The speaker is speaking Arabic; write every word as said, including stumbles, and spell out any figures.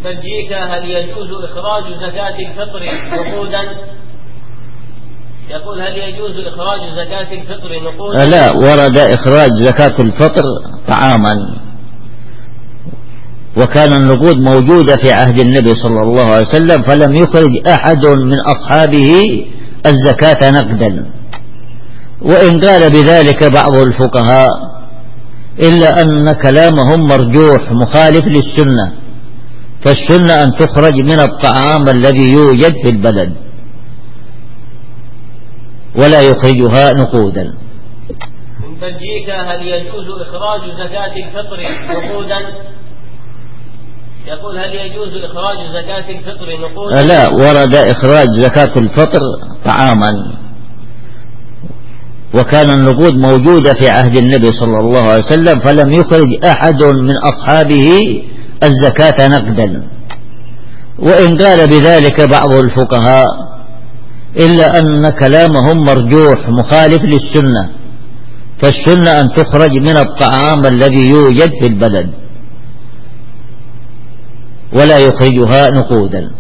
بلجيكا هل يجوز إخراج زكاة الفطر نقودا؟ يقول هل يجوز إخراج زكاة الفطر نقودا؟ لا، ورد إخراج زكاة الفطر طعاما، وكان النقود موجودة في عهد النبي صلى الله عليه وسلم، فلم يخرج أحد من أصحابه الزكاة نقدا، وإن قال بذلك بعض الفقهاء إلا أن كلامهم مرجوح مخالف للسنة، فالسنة أن تخرج من الطعام الذي يوجد في البلد ولا يخرجها نقودا. من بلجيكا هل يجوز إخراج زكاة الفطر نقودا؟ يقول هل يجوز إخراج زكاة الفطر نقودا؟ لا، ورد إخراج زكاة الفطر طعاما، وكان النقود موجودة في عهد النبي صلى الله عليه وسلم، فلم يخرج أحد من أصحابه الزكاة نقدا، وإن قال بذلك بعض الفقهاء إلا أن كلامهم مرجوح مخالف للسنة، فالسنة أن تخرج من الطعام الذي يوجد في البلد ولا يخرجها نقودا.